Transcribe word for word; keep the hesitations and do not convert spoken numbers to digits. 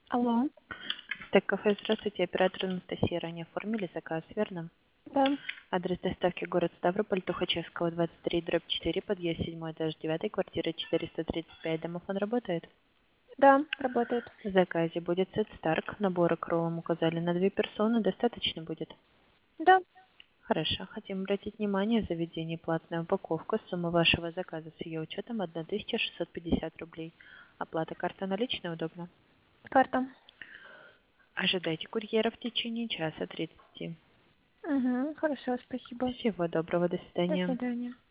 Алло. Стек-кафе, здравствуйте. Оператор Анастасия. Ранее оформили заказ, верно? Да. Адрес доставки город Ставрополь, Тухачевского, двадцать три, дробь четыре, подъезд седьмой, этаж девятый, квартира четыреста тридцать пять. Домофон работает? Да, работает. В заказе будет сет Старк. Набора к роллам указали на две персоны. Достаточно будет? Да. Хорошо. Хотим обратить внимание, заведение платная упаковка. Сумма вашего заказа с ее учетом тысяча шестьсот пятьдесят рублей. Оплата карта наличная удобно? Карта. Ожидайте курьера в течение часа тридцати. Угу. Хорошо, спасибо. Всего доброго. До До свидания. свидания.